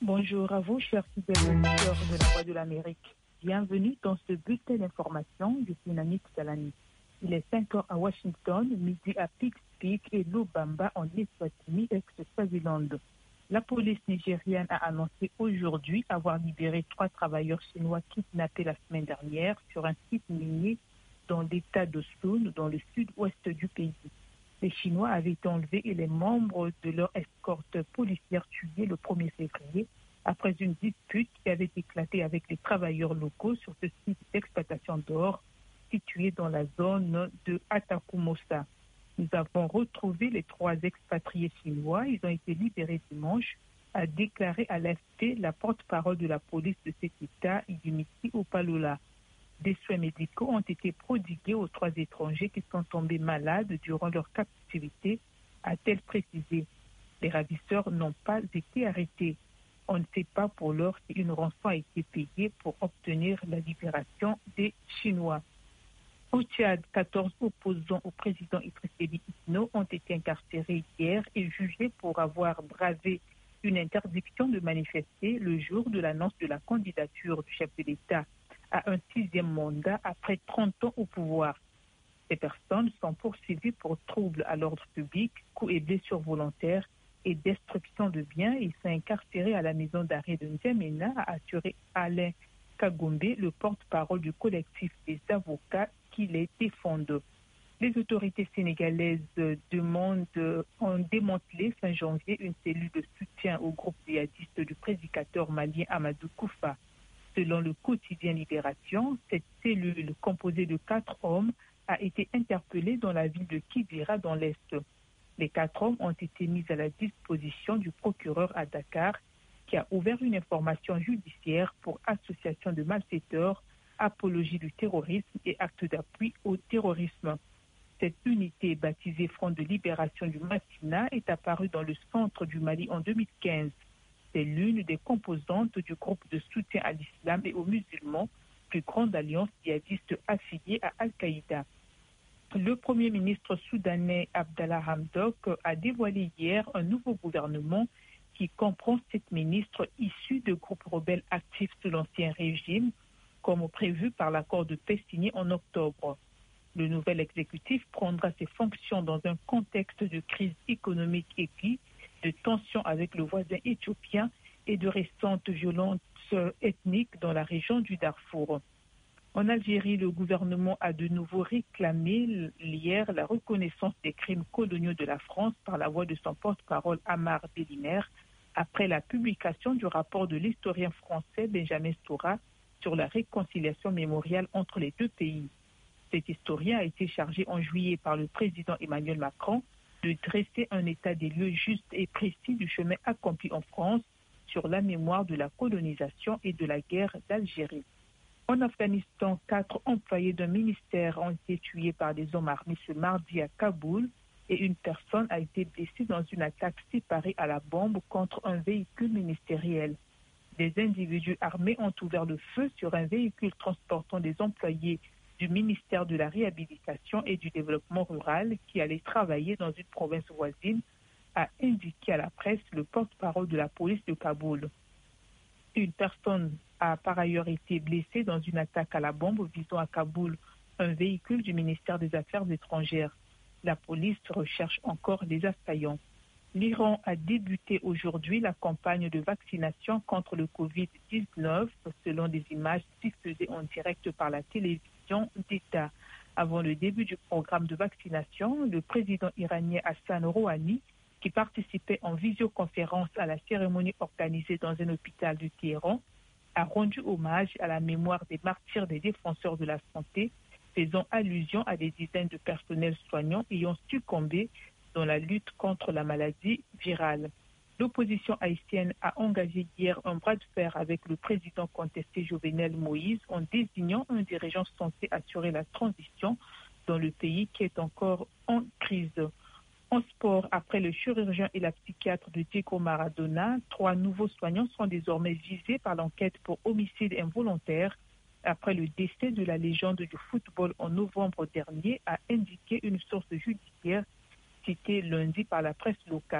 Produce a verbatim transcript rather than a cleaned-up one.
Bonjour à vous, chers fidèles auditeurs de la Voix de l'Amérique. Bienvenue dans ce bulletin d'information. Je suis Namik Salani. Il est cinq heures à Washington, midi à Pikes et Lobamba en Eswatini, ex-Swaziland. La police nigériane a annoncé aujourd'hui avoir libéré trois travailleurs chinois kidnappés la semaine dernière sur un site minier dans l'état de Sun, dans le sud-ouest du pays. Les Chinois avaient enlevé les membres de leur escorte policière tués le premier février après une dispute qui avait éclaté avec les travailleurs locaux sur ce site d'exploitation d'or situé dans la zone de Atakumosa. Nous avons retrouvé les trois expatriés chinois. Ils ont été libérés dimanche, a déclaré à l'A F P la porte-parole de la police de cet État, Idimisi Opalola. Des soins médicaux ont été prodigués aux trois étrangers qui sont tombés malades durant leur captivité, a-t-elle précisé. Les ravisseurs n'ont pas été arrêtés. On ne sait pas pour l'heure si une rançon a été payée pour obtenir la libération des Chinois. Au Tchad, quatorze opposants au président Idriss Déby Itno ont été incarcérés hier et jugés pour avoir bravé une interdiction de manifester le jour de l'annonce de la candidature du chef de l'État à un sixième mandat après trente ans au pouvoir. Ces personnes sont poursuivies pour troubles à l'ordre public, coups et blessures volontaires et destruction de biens. Ils sont incarcérés à la maison d'arrêt de N'Djamena, a assuré Alain Kagombe, le porte-parole du collectif des avocats qui les défendent. Les autorités sénégalaises demandent, ont démantelé fin janvier une cellule de soutien au groupe djihadiste du prédicateur malien Amadou Koufa. Selon le quotidien Libération, cette cellule composée de quatre hommes a été interpellée dans la ville de Kidira dans l'Est. Les quatre hommes ont été mis à la disposition du procureur à Dakar qui a ouvert une information judiciaire pour association de malfaiteurs, apologie du terrorisme et acte d'appui au terrorisme. Cette unité baptisée Front de libération du Massina est apparue dans le centre du Mali en deux mille quinze. C'est l'une des composantes du groupe de soutien à l'islam et aux musulmans, plus grande alliance djihadiste affiliée à Al-Qaïda. Le Premier ministre soudanais Abdallah Hamdok a dévoilé hier un nouveau gouvernement qui comprend sept ministres issus de groupes rebelles actifs sous l'ancien régime, comme prévu par l'accord de paix signé en octobre. Le nouvel exécutif prendra ses fonctions dans un contexte de crise économique aiguë, de tensions avec le voisin éthiopien et de récentes violences ethniques dans la région du Darfour. En Algérie, le gouvernement a de nouveau réclamé hier la reconnaissance des crimes coloniaux de la France par la voix de son porte-parole Amar Bellimer après la publication du rapport de l'historien français Benjamin Stora sur la réconciliation mémoriale entre les deux pays. Cet historien a été chargé en juillet par le président Emmanuel Macron de dresser un état des lieux juste et précis du chemin accompli en France sur la mémoire de la colonisation et de la guerre d'Algérie. En Afghanistan, quatre employés d'un ministère ont été tués par des hommes armés ce mardi à Kaboul et une personne a été blessée dans une attaque séparée à la bombe contre un véhicule ministériel. Des individus armés ont ouvert le feu sur un véhicule transportant des employés du ministère de la Réhabilitation et du Développement rural qui allait travailler dans une province voisine, a indiqué à la presse le porte-parole de la police de Kaboul. Une personne a par ailleurs été blessée dans une attaque à la bombe visant à Kaboul un véhicule du ministère des Affaires étrangères. La police recherche encore les assaillants. L'Iran a débuté aujourd'hui la campagne de vaccination contre le covid dix-neuf selon des images diffusées en direct par la télévision d'État. Avant le début du programme de vaccination, le président iranien Hassan Rouhani, qui participait en visioconférence à la cérémonie organisée dans un hôpital du Téhéran, a rendu hommage à la mémoire des martyrs des défenseurs de la santé, faisant allusion à des dizaines de personnels soignants ayant succombé dans la lutte contre la maladie virale. L'opposition haïtienne a engagé hier un bras de fer avec le président contesté Jovenel Moïse en désignant un dirigeant censé assurer la transition dans le pays qui est encore en crise. En sport, après le chirurgien et la psychiatre de Diego Maradona, trois nouveaux soignants sont désormais visés par l'enquête pour homicide involontaire après le décès de la légende du football en novembre dernier, a indiqué une source judiciaire citée lundi par la presse locale.